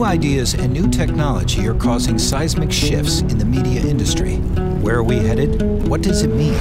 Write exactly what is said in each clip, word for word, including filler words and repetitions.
New ideas and new technology are causing seismic shifts in the media industry. Where are we headed? What does it mean?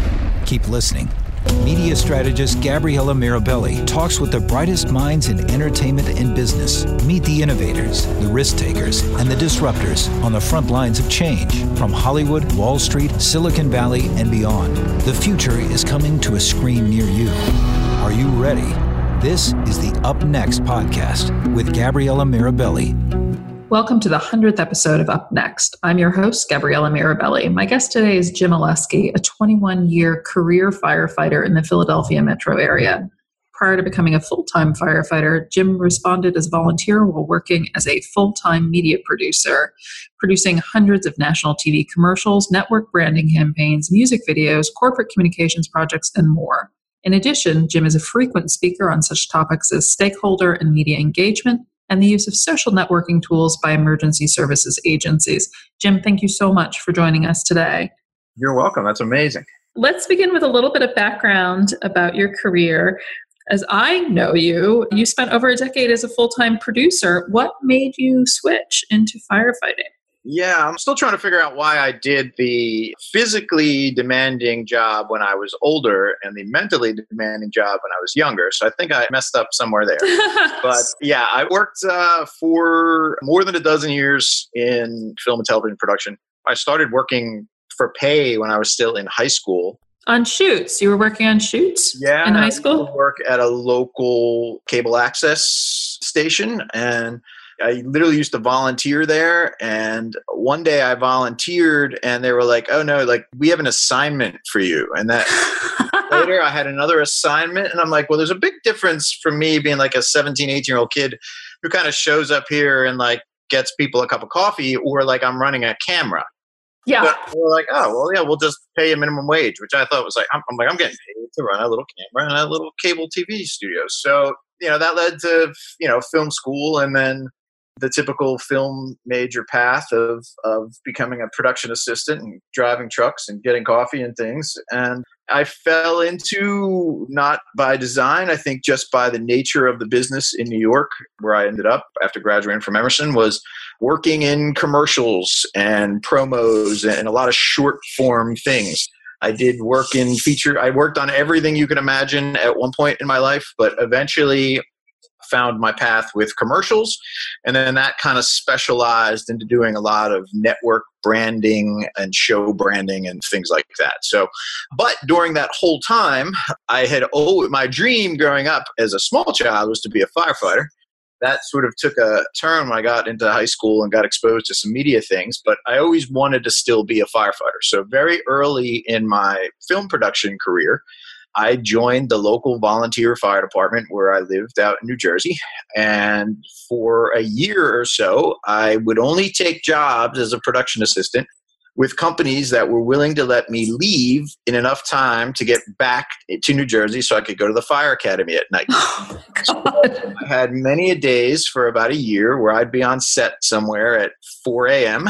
Keep listening. Media strategist Gabriella Mirabelli talks with the brightest minds in entertainment and business. Meet the innovators, the risk takers, and the disruptors on the front lines of change from Hollywood, Wall Street, Silicon Valley, and beyond. The future is coming to a screen near you. Are you ready? This is the Up Next podcast with Gabriella Mirabelli. Welcome to the hundredth episode of Up Next. I'm your host, Gabriella Mirabelli. My guest today is Jim Oleski, a twenty-one-year career firefighter in the Philadelphia metro area. Prior to becoming a full-time firefighter, Jim responded as a volunteer while working as a full-time media producer, producing hundreds of national T V commercials, network branding campaigns, music videos, corporate communications projects, and more. In addition, Jim is a frequent speaker on such topics as stakeholder and media engagement, and the use of social networking tools by emergency services agencies. Jim, thank you so much for joining us today. You're welcome. That's amazing. Let's begin with a little bit of background about your career. As I know you, you spent over a decade as a full-time producer. What made you switch into firefighting? Yeah, I'm still trying to figure out why I did the physically demanding job when I was older and the mentally demanding job when I was younger. So I think I messed up somewhere there. But yeah, I worked uh, for more than a dozen years in film and television production. I started working for pay when I was still in high school. On shoots? You were working on shoots yeah, in high school? I used to work at a local cable access station, and I literally used to volunteer there. And one day I volunteered and they were like, oh no, like we have an assignment for you. And that later I had another assignment and I'm like, well, there's a big difference from me being like a seventeen, eighteen year old kid who kind of shows up here and like gets people a cup of coffee, or like I'm running a camera. Yeah. But we're like, oh, well, yeah, we'll just pay a minimum wage, which I thought was like, I'm, I'm like, I'm getting paid to run a little camera and a little cable T V studio. So, you know, that led to, you know, film school and then the typical film major path of of becoming a production assistant and driving trucks and getting coffee and things. And I fell into, not by design, I think just by the nature of the business in New York, where I ended up after graduating from Emerson, was working in commercials and promos and a lot of short form things. I did work in feature. I worked on everything you can imagine at one point in my life, but eventually found my path with commercials. And then that kind of specialized into doing a lot of network branding and show branding and things like that. So, but during that whole time, I had, oh, my dream growing up as a small child was to be a firefighter. That sort of took a turn when I got into high school and got exposed to some media things, but I always wanted to still be a firefighter. So very early in my film production career, I joined the local volunteer fire department where I lived out in New Jersey. And for a year or so, I would only take jobs as a production assistant with companies that were willing to let me leave in enough time to get back to New Jersey so I could go to the fire academy at night. Oh, so I had many a days for about a year where I'd be on set somewhere at four a.m.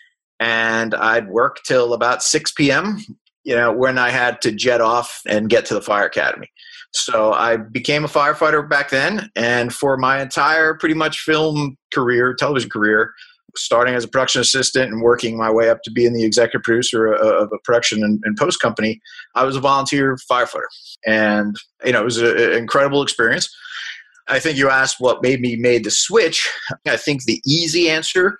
and I'd work till about six p.m., you know, when I had to jet off and get to the fire academy. So I became a firefighter back then. And for my entire pretty much film career, television career, starting as a production assistant and working my way up to being the executive producer of a production and, and post company, I was a volunteer firefighter. And, you know, it was an incredible experience. I think you asked what made me made the switch. I think the easy answer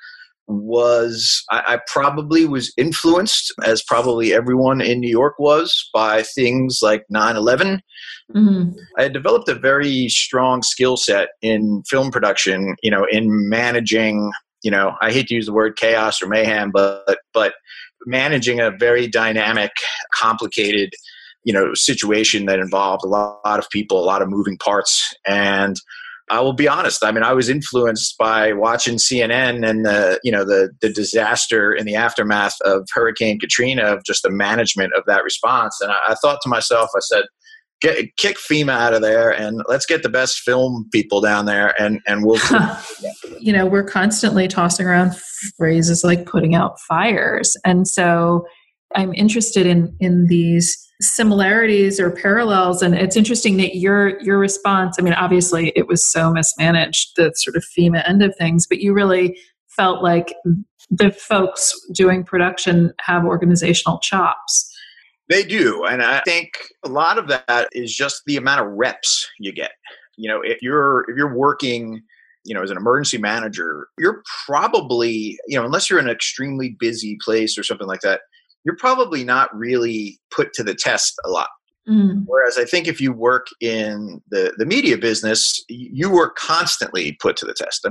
was I, I probably was influenced, as probably everyone in New York was, by things like nine eleven. Mm-hmm. I had developed a very strong skill set in film production, you know, in managing, you know, I hate to use the word chaos or mayhem, but but managing a very dynamic, complicated, you know, situation that involved a lot, a lot of people, a lot of moving parts. And I will be honest. I mean, I was influenced by watching C N N and the, you know, the the disaster in the aftermath of Hurricane Katrina, of just the management of that response. And I, I thought to myself, I said, get, kick FEMA out of there and let's get the best film people down there, and and we'll. You know, we're constantly tossing around phrases like putting out fires, and so I'm interested in in these similarities or parallels, and it's interesting that your your response, I mean, obviously it was so mismanaged, the sort of FEMA end of things, but you really felt like the folks doing production have organizational chops. They do. And I think a lot of that is just the amount of reps you get. You know, if you're if you're working, you know, as an emergency manager, you're probably, you know, unless you're in an extremely busy place or something like that, you're probably not really put to the test a lot. Mm. Whereas I think if you work in the, the media business, you were constantly put to the test.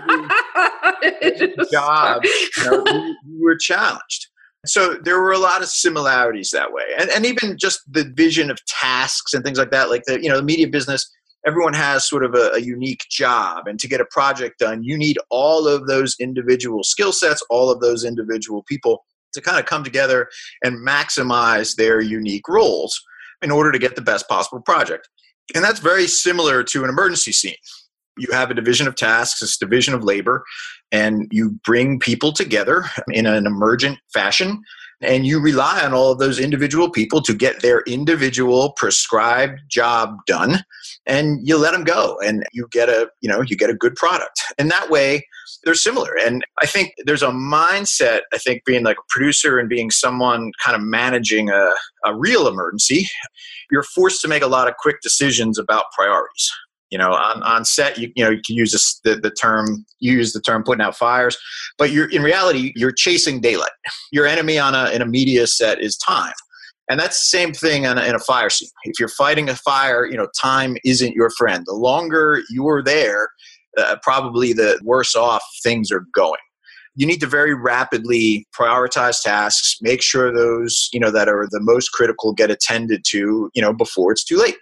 Job, you know, you, you were challenged. So there were a lot of similarities that way. And, and even just the vision of tasks and things like that, like the, you know, the media business, everyone has sort of a, a unique job. And to get a project done, you need all of those individual skill sets, all of those individual people to kind of come together and maximize their unique roles in order to get the best possible project. And that's very similar to an emergency scene. You have a division of tasks, it's division of labor, and you bring people together in an emergent fashion, and you rely on all of those individual people to get their individual prescribed job done, and you let them go, and you get a, you know, you get a good product. And that way, they're similar. And I think there's a mindset, I think, being like a producer and being someone kind of managing a, a real emergency, you're forced to make a lot of quick decisions about priorities. You know, on, on set, you you know, you can use this, the, the term, you use the term putting out fires, but you're in reality, you're chasing daylight. Your enemy on a, in a media set is time. And that's the same thing in a, in a fire scene. If you're fighting a fire, you know, time isn't your friend. The longer you're there, uh, probably the worse off things are going. You need to very rapidly prioritize tasks, make sure those, you know, that are the most critical get attended to, you know, before it's too late.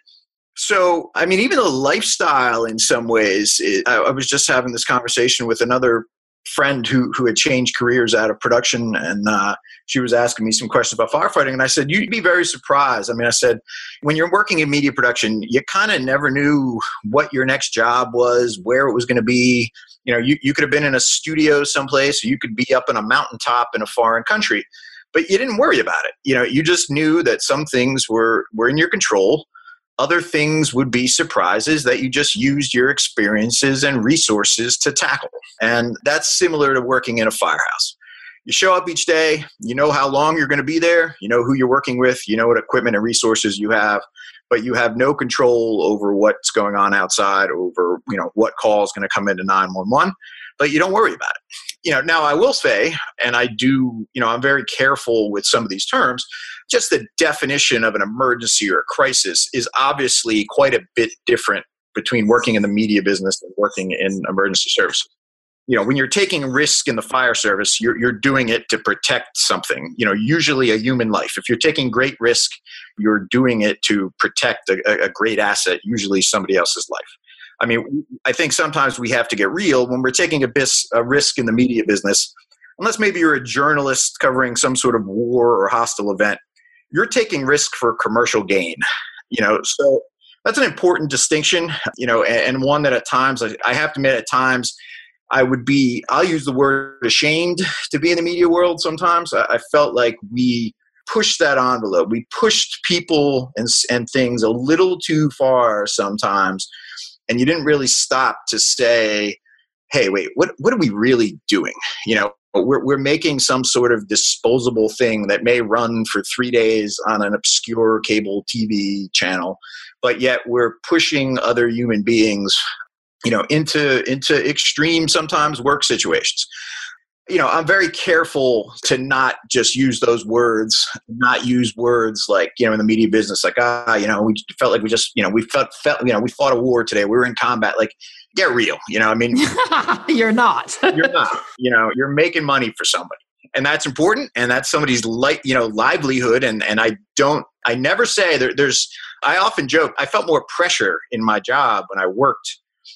So, I mean, even the lifestyle in some ways, it, I, I was just having this conversation with another friend who who had changed careers out of production, and uh, she was asking me some questions about firefighting. And I said, you'd be very surprised. I mean, I said, when you're working in media production, you kind of never knew what your next job was, where it was going to be. You know, you, you could have been in a studio someplace, or you could be up on a mountaintop in a foreign country, but you didn't worry about it. You know, you just knew that some things were were in your control. Other things would be surprises that you just used your experiences and resources to tackle. And that's similar to working in a firehouse. You show up each day, you know how long you're going to be there, you know who you're working with, you know what equipment and resources you have, but you have no control over what's going on outside, over, you know, what call is going to come into nine one one, but you don't worry about it. You know, now I will say, and I do, you know, I'm very careful with some of these terms, just the definition of an emergency or a crisis is obviously quite a bit different between working in the media business and working in emergency services. You know, when you're taking risk in the fire service, you're you're doing it to protect something, you know, usually a human life. If you're taking great risk, you're doing it to protect a, a great asset, usually somebody else's life. I mean, I think sometimes we have to get real when we're taking a, bis, a risk in the media business, unless maybe you're a journalist covering some sort of war or hostile event, you're taking risk for commercial gain, you know, so that's an important distinction, you know, and, and one that at times, I, I have to admit at times, I would be, I'll use the word ashamed to be in the media world sometimes. I, I felt like we pushed that envelope. We pushed people and, and things a little too far sometimes. And you didn't really stop to say, hey, wait, what what are we really doing? You know, we're we're making some sort of disposable thing that may run for three days on an obscure cable T V channel, but yet we're pushing other human beings, you know, into into extreme sometimes work situations. You know, I'm very careful to not just use those words, not use words like, you know, in the media business, like, ah, you know, we felt like we just, you know, we felt, felt, you know, we fought a war today. We were in combat. Like, get real. You know, I mean, you're not, you're not, you know, you're making money for somebody, and that's important. And that's somebody's light, you know, livelihood. And, and I don't, I never say there, there's, I often joke, I felt more pressure in my job when I worked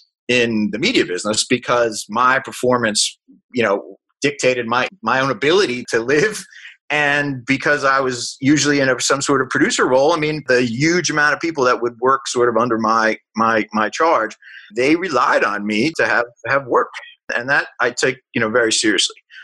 in the media business because my performance, you know, dictated my, my own ability to live. And because I was usually in a, some sort of producer role, I mean, the huge amount of people that would work sort of under my, my, my charge, they relied on me to have, to have work. And that I take, you know, very seriously.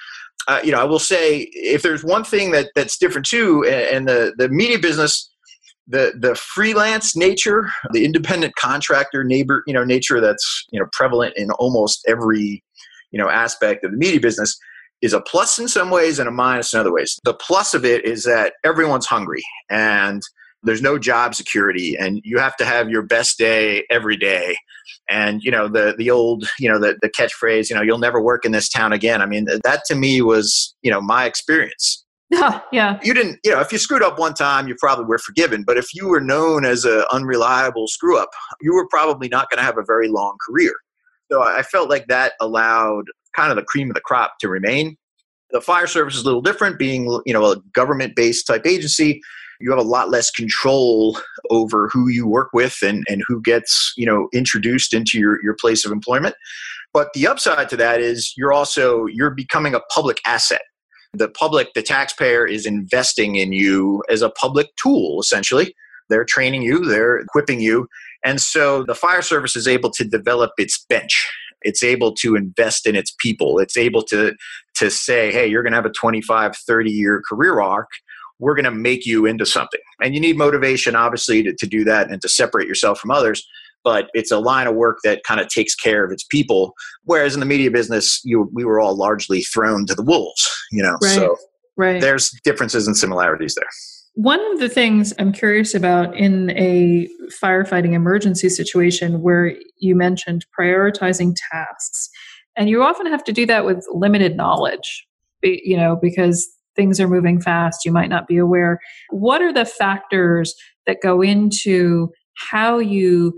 uh, you know, I will say if there's one thing that that's different too, and the, the media business, the the freelance nature, the independent contractor neighbor, you know, nature that's, you know, prevalent in almost every, you know, aspect of the media business is a plus in some ways and a minus in other ways. The plus of it is that everyone's hungry and there's no job security and you have to have your best day every day. And, you know, the the old, you know, the, the catchphrase, you know, you'll never work in this town again. I mean, that to me was, you know, my experience. Yeah, yeah. You didn't, you know, if you screwed up one time, you probably were forgiven. But if you were known as an unreliable screw up, you were probably not going to have a very long career. So I felt like that allowed kind of the cream of the crop to remain. The fire service is a little different, being, you know, a government-based type agency. You have a lot less control over who you work with and, and who gets, you know, introduced into your, your place of employment. But the upside to that is you're also, you're becoming a public asset. The public, the taxpayer is investing in you as a public tool, essentially. They're training you, they're equipping you. And so the fire service is able to develop its bench. It's able to invest in its people. It's able to, to say, hey, you're going to have a twenty-five, thirty year career arc. We're going to make you into something. And you need motivation, obviously, to, to do that and to separate yourself from others. But it's a line of work that kind of takes care of its people. Whereas in the media business, you, we were all largely thrown to the wolves, you know, right, so right. There's differences and similarities there. One of the things I'm curious about in a firefighting emergency situation where you mentioned prioritizing tasks, and you often have to do that with limited knowledge, you know, because things are moving fast, you might not be aware. What are the factors that go into how you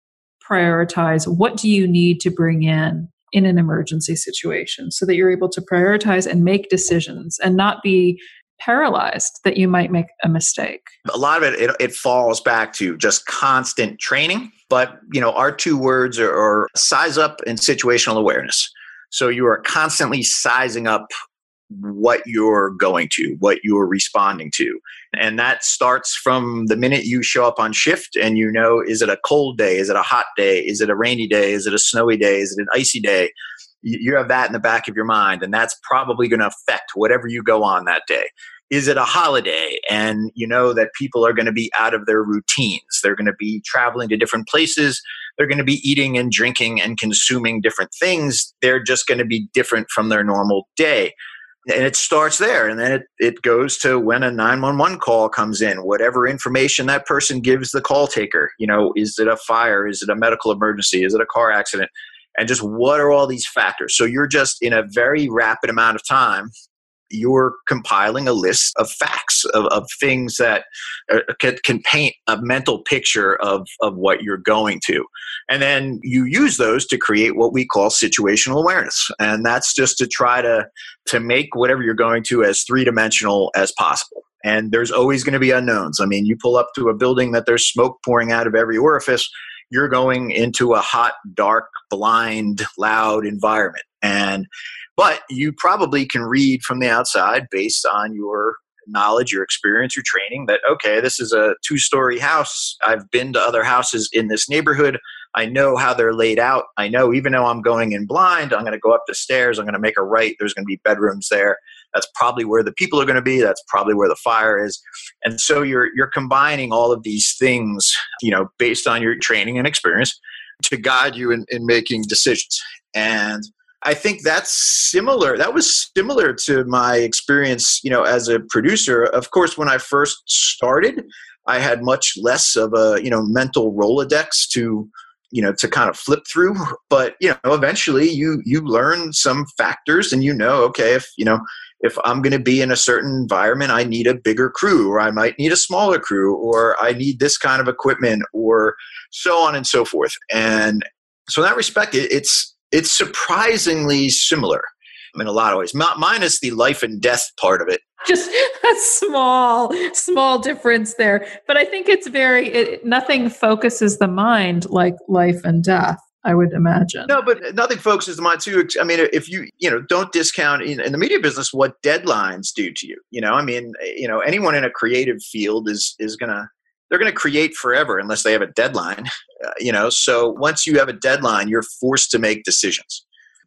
prioritize? What do you need to bring in in an emergency situation so that you're able to prioritize and make decisions and not be paralyzed that you might make a mistake? A lot of it, it, it falls back to just constant training. But, you know, our two words are, are size up and situational awareness. So you are constantly sizing up what you're going to, what you're responding to. And that starts from the minute you show up on shift and you know, is it a cold day? Is it a hot day? Is it a rainy day? Is it a snowy day? Is it an icy day? You have that in the back of your mind, and that's probably going to affect whatever you go on that day. Is it a holiday? And you know that people are going to be out of their routines. They're going to be traveling to different places. They're going to be eating and drinking and consuming different things. They're just going to be different from their normal day. And it starts there. And then it, it goes to when a nine one one call comes in, whatever information that person gives the call taker. You know, is it a fire? Is it a medical emergency? Is it a car accident? And just what are all these factors? So you're just in a very rapid amount of time, you're compiling a list of facts, of, of things that uh, can, can paint a mental picture of, of what you're going to. And then you use those to create what we call situational awareness. And that's just to try to, to make whatever you're going to as three-dimensional as possible. And there's always going to be unknowns. I mean, you pull up to a building that there's smoke pouring out of every orifice, you're going into a hot, dark, blind, loud environment. And but you probably can read from the outside based on your knowledge, your experience, your training that, okay, this is a two-story house. I've been to other houses in this neighborhood. I know how they're laid out. I know even though I'm going in blind, I'm going to go up the stairs. I'm going to make a right. There's going to be bedrooms there. That's probably where the people are going to be. That's probably where the fire is. And so you're you're combining all of these things, you know, based on your training and experience to guide you in, in making decisions. And I think that's similar. That was similar to my experience, you know, as a producer. Of course, when I first started, I had much less of a, you know, mental Rolodex to, you know, to kind of flip through. But, you know, eventually you you learn some factors and you know, okay, if, you know, if I'm going to be in a certain environment, I need a bigger crew, or I might need a smaller crew, or I need this kind of equipment, or so on and so forth. And so in that respect, it, it's, It's surprisingly similar in a lot of ways, minus the life and death part of it. Just a small, small difference there. But I think it's very, it, nothing focuses the mind like life and death, I would imagine. No, but nothing focuses the mind too. I mean, if you, you know, don't discount in, in the media business what deadlines do to you. You know, I mean, you know, anyone in a creative field is is going to, they're going to create forever unless they have a deadline, uh, you know. So once you have a deadline, you're forced to make decisions.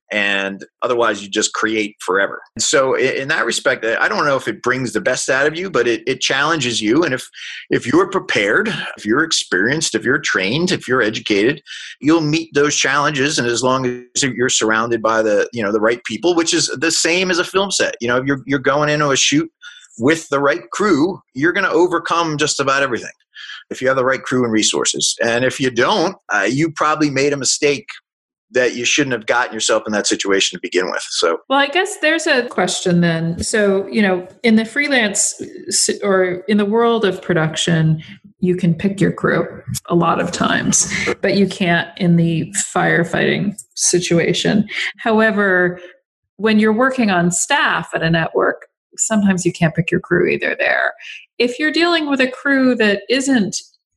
And otherwise you just create forever. And so in that respect, I don't know if it brings the best out of you, but it, it challenges you. And if, if you're prepared, if you're experienced, if you're trained, if you're educated, you'll meet those challenges. And as long as you're surrounded by the, you know, the right people, which is the same as a film set, you know, if you're, you're going into a shoot with the right crew, you're going to overcome just about everything if you have the right crew and resources. And if you don't, uh, you probably made a mistake that you shouldn't have gotten yourself in that situation to begin with. So, well, I guess there's a question then. So, you know, in the freelance or in the world of production, you can pick your crew a lot of times, but you can't in the firefighting situation. However, when you're working on staff at a network, sometimes you can't pick your crew either there. If you're dealing with a crew that isn't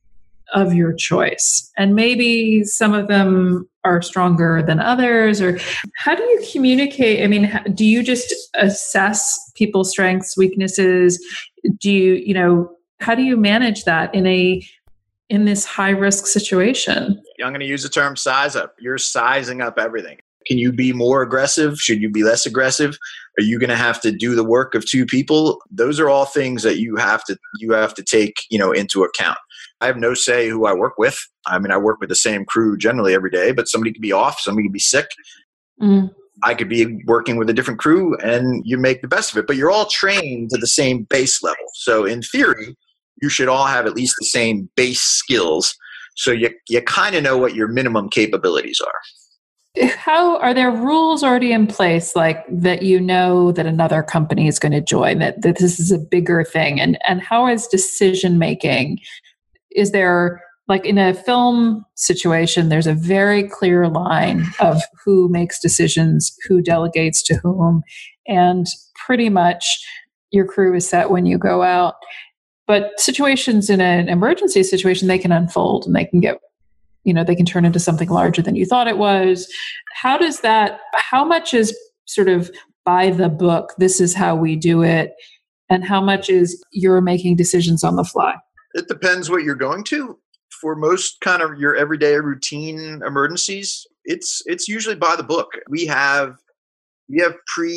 of your choice, and maybe some of them are stronger than others, or how do you communicate? I mean, do you just assess people's strengths, weaknesses? Do you, you know, how do you manage that in a, in this high risk situation? I'm going to use the term size up. You're sizing up everything. Can you be more aggressive? Should you be less aggressive? Are you going to have to do the work of two people? Those are all things that you have to, you have to take, you know, into account. I have no say who I work with. I mean, I work with the same crew generally every day, but somebody could be off, somebody could be sick. Mm. I could be working with a different crew and you make the best of it, but you're all trained to the same base level. So in theory, you should all have at least the same base skills. So you, you kind of know what your minimum capabilities are. How are there rules already in place, like that you know that another company is going to join, that, that this is a bigger thing? And, and how is decision making? Is there, like in a film situation, there's a very clear line of who makes decisions, who delegates to whom, and pretty much your crew is set when you go out. But situations in an emergency situation, they can unfold and they can get, you know, they can turn into something larger than you thought it was. How does that, how much is sort of by the book, this is how we do it, and how much is you're making decisions on the fly? It depends what you're going to. For most kind of your everyday routine emergencies, it's it's usually by the book. We have we have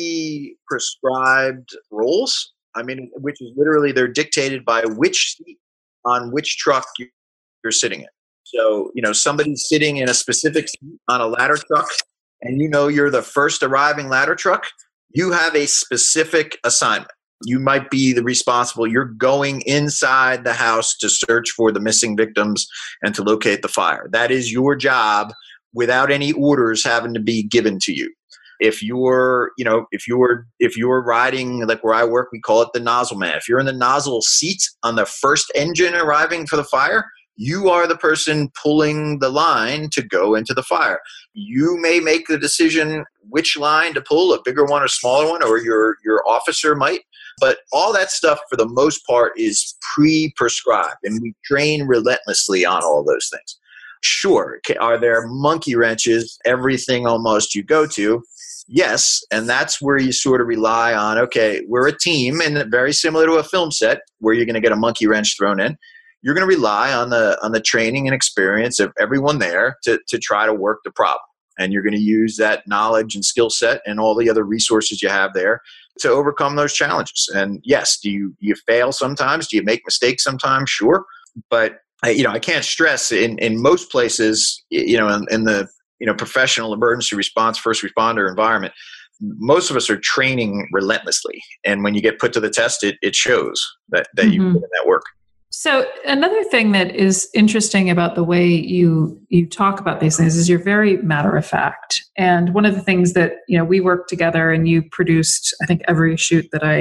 pre-prescribed roles. I mean, which is literally they're dictated by which seat on which truck you're sitting in. So, you know, somebody's sitting in a specific seat on a ladder truck, and you know you're the first arriving ladder truck. You have a specific assignment. You might be the responsible. You're going inside the house to search for the missing victims and to locate the fire. That is your job without any orders having to be given to you. If you're, you know, if you're, if you're riding, like where I work, we call it the nozzle man. If you're in the nozzle seat on the first engine arriving for the fire, you are the person pulling the line to go into the fire. You may make the decision which line to pull, a bigger one or smaller one, or your, your officer might. But all that stuff, for the most part, is pre-prescribed, and we train relentlessly on all those things. Sure, are there monkey wrenches, everything almost you go to? Yes, and that's where you sort of rely on, okay, we're a team, and very similar to a film set where you're going to get a monkey wrench thrown in. You're going to rely on the on the training and experience of everyone there to, to try to work the problem. And you're going to use that knowledge and skill set and all the other resources you have there to overcome those challenges. And yes, do you you fail sometimes? Do you make mistakes sometimes? Sure. But I, you know, I can't stress in, in most places, you know, in, in the you know professional emergency response, first responder environment, most of us are training relentlessly. And when you get put to the test, it, it shows that, that mm-hmm. you put in that work. So another thing that is interesting about the way you you talk about these things is you're very matter of fact. And one of the things that, you know, we worked together and you produced, I think, every shoot that I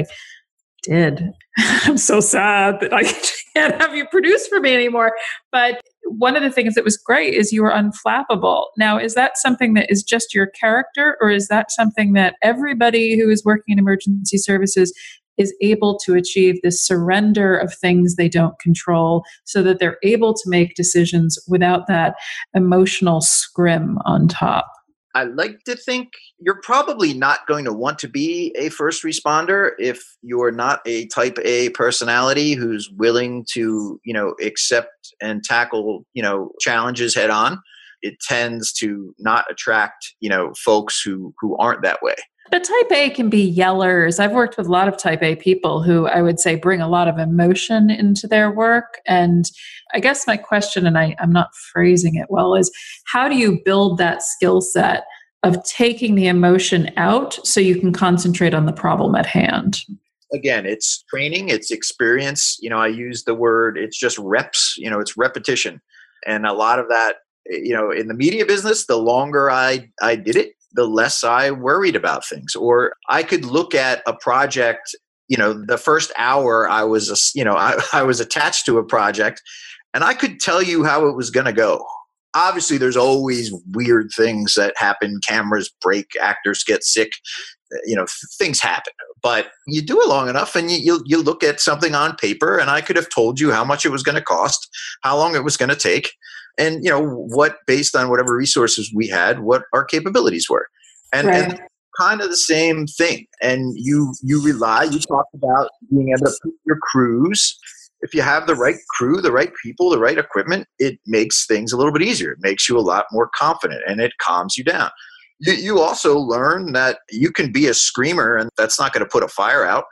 did. I'm so sad that I can't have you produce for me anymore. But one of the things that was great is you were unflappable. Now, is that something that is just your character, or is that something that everybody who is working in emergency services is able to achieve this surrender of things they don't control so that they're able to make decisions without that emotional scrim on top? I like to think you're probably not going to want to be a first responder if you're not a type A personality who's willing to, you know, accept and tackle, you know, challenges head on. it tends to not attract, you know, folks who, who aren't that way. But type A can be yellers. I've worked with a lot of type A people who I would say bring a lot of emotion into their work. And I guess my question, and I, I'm not phrasing it well, is how do you build that skill set of taking the emotion out so you can concentrate on the problem at hand? Again, it's training, it's experience. You know, I use the word, it's just reps, you know, it's repetition. And a lot of that, you know, in the media business, the longer I, I did it, the less I worried about things. Or I could look at a project, you know, the first hour I was, you know, I, I was attached to a project and I could tell you how it was going to go. Obviously, there's always weird things that happen. Cameras break, actors get sick, you know, things happen. But you do it long enough and you, you, you look at something on paper and I could have told you how much it was going to cost, how long it was going to take. And, you know, what, based on whatever resources we had, what our capabilities were. And, right. and kind of the same thing. And you, you rely, you talked about being able to put your crews. If you have the right crew, the right people, the right equipment, it makes things a little bit easier. It makes you a lot more confident and it calms you down. You, you also learn that you can be a screamer and that's not going to put a fire out.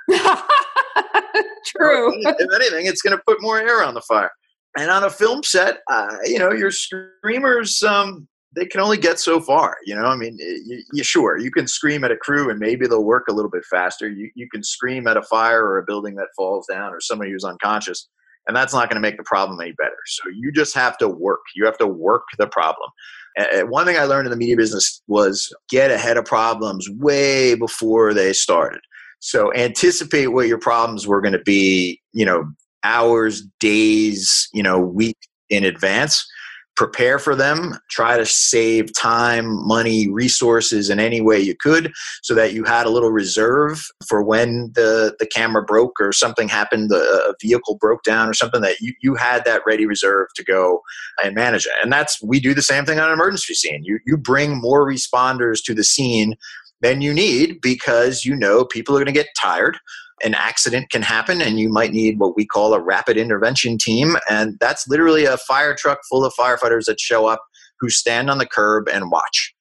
True. If anything, it's going to put more air on the fire. And on a film set, uh, you know, your screamers, um, they can only get so far. You know, I mean, you, you, sure, you can scream at a crew and maybe they'll work a little bit faster. You, you can scream at a fire or a building that falls down or somebody who's unconscious, and that's not going to make the problem any better. So you just have to work. You have to work the problem. And one thing I learned in the media business was get ahead of problems way before they started. So anticipate what your problems were going to be, you know, hours, days, you know, weeks in advance. Prepare for them. Try to save time, money, resources in any way you could so that you had a little reserve for when the, the camera broke or something happened, a vehicle broke down or something, that you, you had that ready reserve to go and manage it. And that's, we do the same thing on an emergency scene. You, you bring more responders to the scene than you need because you know people are going to get tired. An accident can happen and you might need what we call a rapid intervention team. And that's literally a fire truck full of firefighters that show up who stand on the curb and watch.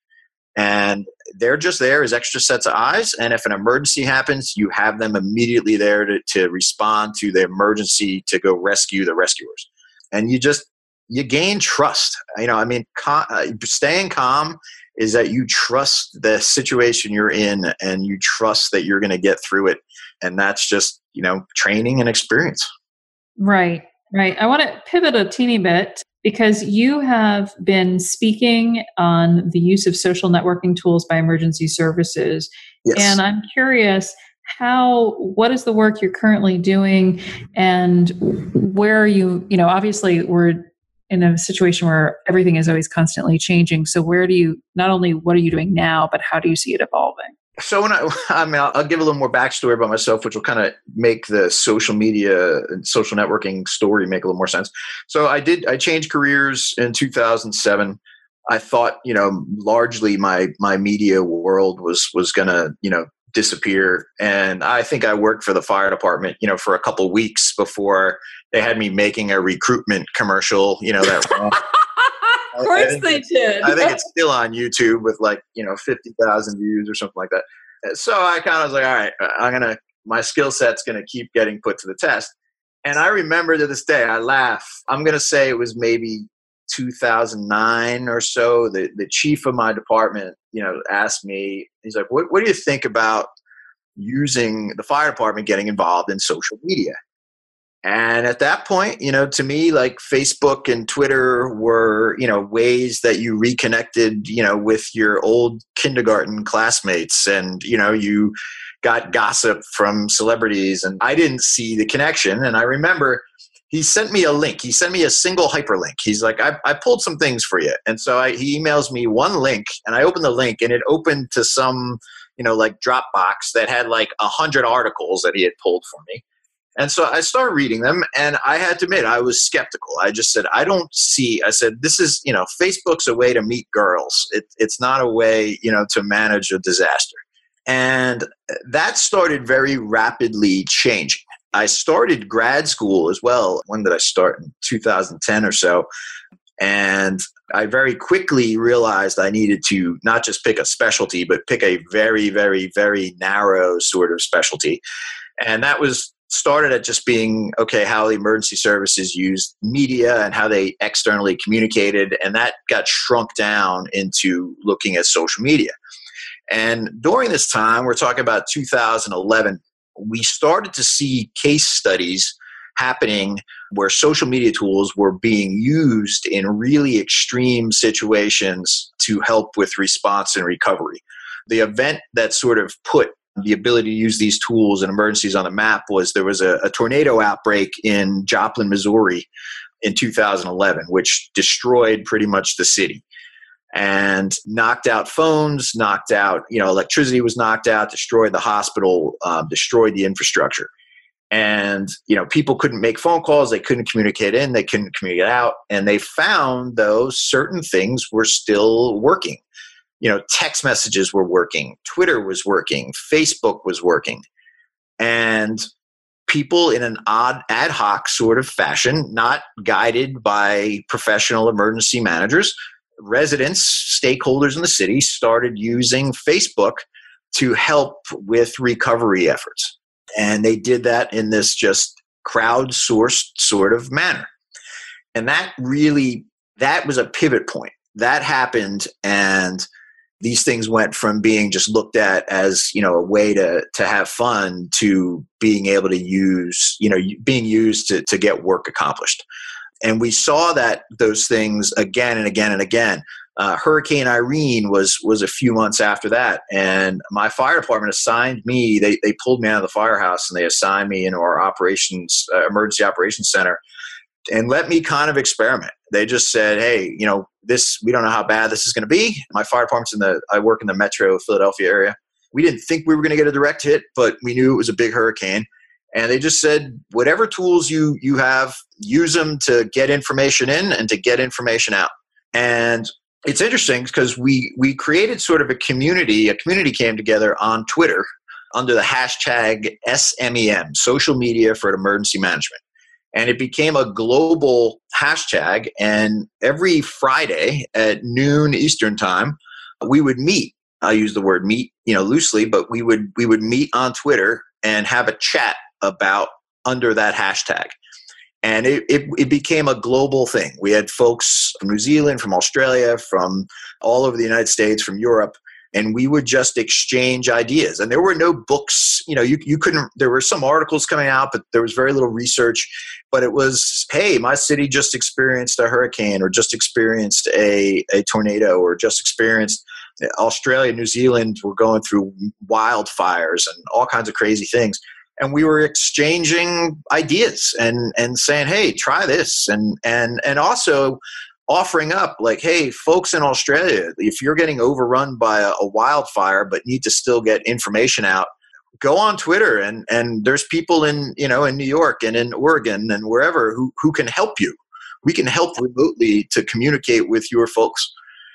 And they're just there as extra sets of eyes. And if an emergency happens, you have them immediately there to, to respond to the emergency, to go rescue the rescuers. And you just, you gain trust. You know, I mean, com- uh, staying calm is that you trust the situation you're in and you trust that you're going to get through it. And that's just, you know, training and experience. Right, right. I want to pivot a teeny bit because you have been speaking on the use of social networking tools by emergency services. Yes. And I'm curious, how, what is the work you're currently doing and where are you, you know, obviously we're in a situation where everything is always constantly changing. So where do you, not only what are you doing now, but how do you see it evolving? So when I, I mean, I'll, I'll give a little more backstory about myself, which will kind of make the social media and social networking story make a little more sense. So I did, I changed careers in two thousand seven. I thought, you know, largely my, my media world was, was going to, you know, disappear. And I think I worked for the fire department, you know, for a couple of weeks before they had me making a recruitment commercial, you know, that of course they did. I think it's still on YouTube with like, you know, fifty thousand views or something like that. So I kind of was like, all right, I'm going to, my skill set's going to keep getting put to the test. And I remember to this day, I laugh. I'm going to say it was maybe two thousand nine or so. The, the chief of my department, you know, asked me, he's like, what, what do you think about using the fire department getting involved in social media? And at that point, you know, to me, like Facebook and Twitter were, you know, ways that you reconnected, you know, with your old kindergarten classmates and, you know, you got gossip from celebrities. And I didn't see the connection. And I remember he sent me a link. He sent me a single hyperlink. He's like, I, I pulled some things for you. And so I, he emails me one link and I opened the link and it opened to some, you know, like Dropbox that had like a hundred articles that he had pulled for me. And so I started reading them and I had to admit, I was skeptical. I just said, I don't see, I said, this is, you know, Facebook's a way to meet girls. It, it's not a way, you know, to manage a disaster. And that started very rapidly changing. I started grad school as well. When did I start? In two thousand ten or so. And I very quickly realized I needed to not just pick a specialty, but pick a very, very, very narrow sort of specialty. And that was started at just being, okay, how the emergency services used media and how they externally communicated. And that got shrunk down into looking at social media. And during this time, we're talking about two thousand eleven, we started to see case studies happening where social media tools were being used in really extreme situations to help with response and recovery. The event that sort of put the ability to use these tools and emergencies on the map was there was a, a tornado outbreak in Joplin, Missouri in two thousand eleven, which destroyed pretty much the city and knocked out phones, knocked out, you know, electricity was knocked out, destroyed the hospital, um, destroyed the infrastructure. And, you know, people couldn't make phone calls. They couldn't communicate in, they couldn't communicate out. And they found, though, certain things were still working. You know, text messages were working, Twitter was working, Facebook was working. And people in an odd ad hoc sort of fashion, not guided by professional emergency managers, residents, stakeholders in the city started using Facebook to help with recovery efforts. And they did that in this just crowdsourced sort of manner. And that really, that was a pivot point. That happened, and these things went from being just looked at as, you know, a way to to have fun to being able to use, you know, being used to, to get work accomplished. And we saw that those things again and again and again. Uh, Hurricane Irene was was a few months after that, and my fire department assigned me. They they pulled me out of the firehouse and they assigned me into our operations uh, emergency operations center, and let me kind of experiment. They just said, "Hey, you know, this we don't know how bad this is going to be." My fire department's in the I work in the Metro Philadelphia area. We didn't think we were going to get a direct hit, but we knew it was a big hurricane. And they just said, whatever tools you you have, use them to get information in and to get information out. And it's interesting because we we created sort of a community. A community came together on Twitter under the hashtag S M E M, Social Media for Emergency Management. And it became a global hashtag. And every Friday at noon Eastern time, we would meet. I use the word meet, you know, loosely, but we would we would meet on Twitter and have a chat about under that hashtag. And it, it, it became a global thing. We had folks from New Zealand, from Australia, from all over the United States, from Europe, and we would just exchange ideas. And there were no books, you know, you, you couldn't, there were some articles coming out, but there was very little research. But it was, hey, my city just experienced a hurricane or just experienced a, a tornado or just experienced Australia, New Zealand were going through wildfires and all kinds of crazy things. And we were exchanging ideas and, and saying, hey, try this. And, and, and also offering up like, hey, folks in Australia, if you're getting overrun by a, a wildfire but need to still get information out, go on Twitter and, and there's people in, you know, in New York and in Oregon and wherever who, who can help you. We can help remotely to communicate with your folks.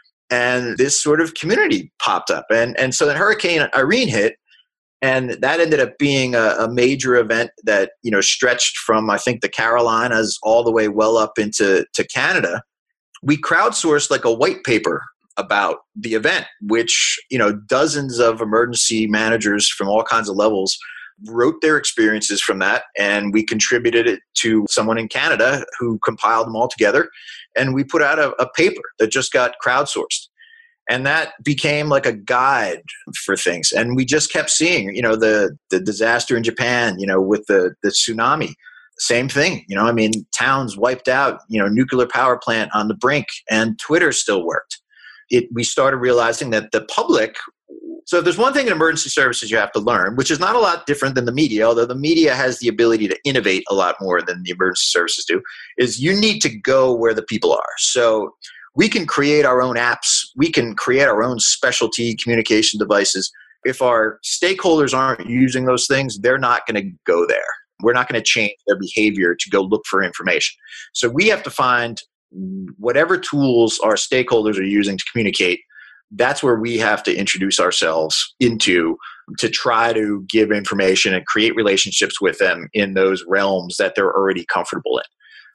And this sort of community popped up. And, and so then Hurricane Irene hit. And that ended up being a, a major event that, you know, stretched from, I think, the Carolinas all the way well up into to Canada. We crowdsourced like a white paper about the event, which, you know, dozens of emergency managers from all kinds of levels wrote their experiences from that. And we contributed it to someone in Canada who compiled them all together. And we put out a, a paper that just got crowdsourced. And that became like a guide for things. And we just kept seeing, you know, the the disaster in Japan, you know, with the, the tsunami, same thing. You know, I mean, towns wiped out, you know, nuclear power plant on the brink, and Twitter still worked. It, we started realizing that the public, so if there's one thing in emergency services you have to learn, which is not a lot different than the media, although the media has the ability to innovate a lot more than the emergency services do, is you need to go where the people are. So we can create our own apps. We can create our own specialty communication devices. If our stakeholders aren't using those things, they're not going to go there. We're not going to change their behavior to go look for information. So we have to find whatever tools our stakeholders are using to communicate. That's where we have to introduce ourselves into to try to give information and create relationships with them in those realms that they're already comfortable in.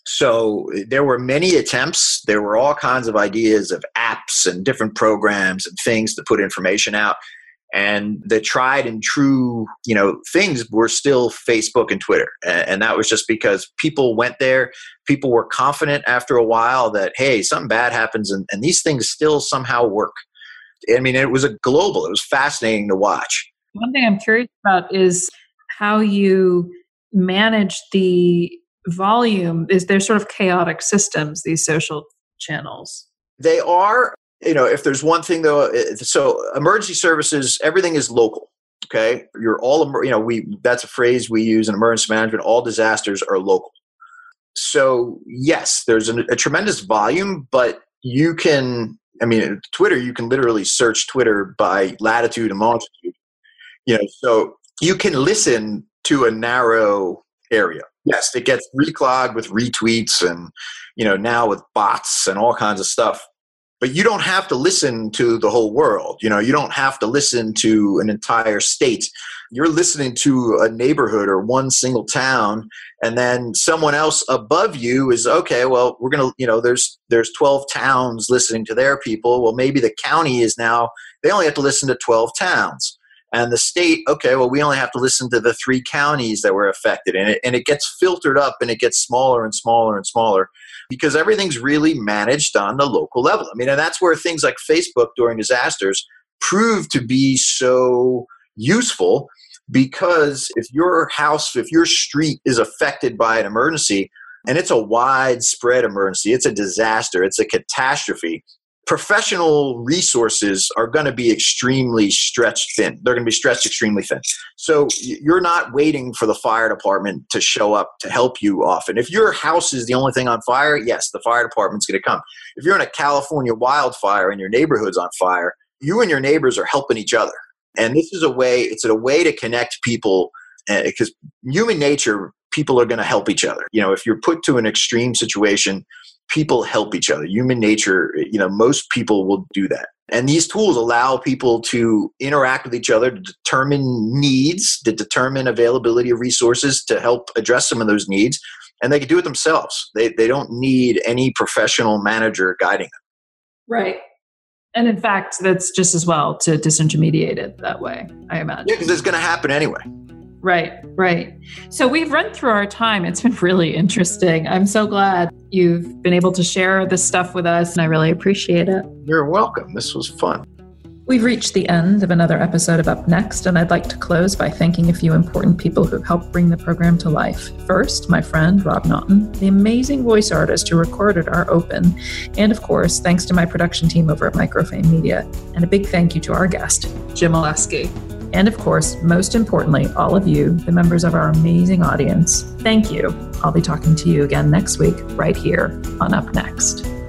So there were many attempts. There were all kinds of ideas of apps and different programs and things to put information out. And the tried and true, you know, things were still Facebook and Twitter. And that was just because people went there. People were confident after a while that, hey, something bad happens and, and these things still somehow work. I mean, it was a global. It was fascinating to watch. One thing I'm curious about is how you manage the volume. Is there sort of chaotic systems, these social channels? They are, you know, if there's one thing though, so emergency services, everything is local. Okay. You're all, you know, we, that's a phrase we use in emergency management. All disasters are local. So yes, there's a, a tremendous volume, but you can, I mean, Twitter, you can literally search Twitter by latitude and longitude, you know, so you can listen to a narrow area. Yes, it gets reclogged with retweets and, you know, now with bots and all kinds of stuff. But you don't have to listen to the whole world. You know, you don't have to listen to an entire state. You're listening to a neighborhood or one single town, and then someone else above you is, okay, well, we're going to, you know, there's there's twelve towns listening to their people. Well, maybe the county is now, they only have to listen to twelve towns. And the state, okay, well, we only have to listen to the three counties that were affected. And it, and it gets filtered up and it gets smaller and smaller and smaller because everything's really managed on the local level. I mean, and that's where things like Facebook during disasters prove to be so useful, because if your house, if your street is affected by an emergency, and it's a widespread emergency, it's a disaster, it's a catastrophe, professional resources are going to be extremely stretched thin. They're going to be stretched extremely thin. So you're not waiting for the fire department to show up to help you often. If your house is the only thing on fire, yes, the fire department's going to come. If you're in a California wildfire and your neighborhood's on fire, you and your neighbors are helping each other. And this is a way, it's a way to connect people, because uh, human nature, people are going to help each other. You know, if you're put to an extreme situation, people help each other. Human nature, you know, most people will do that. And these tools allow people to interact with each other, to determine needs, to determine availability of resources to help address some of those needs. And they can do it themselves. They they don't need any professional manager guiding them. Right. And in fact, that's just as well to disintermediate it that way, I imagine. Yeah, because it's going to happen anyway. Right, right. So we've run through our time. It's been really interesting. I'm so glad you've been able to share this stuff with us, and I really appreciate it. You're welcome. This was fun. We've reached the end of another episode of Up Next, and I'd like to close by thanking a few important people who've helped bring the program to life. First, my friend, Rob Naughton, the amazing voice artist who recorded our open. And of course, thanks to my production team over at Microfame Media. And a big thank you to our guest, Jim Oleski. And of course, most importantly, all of you, the members of our amazing audience, thank you. I'll be talking to you again next week, right here on Up Next.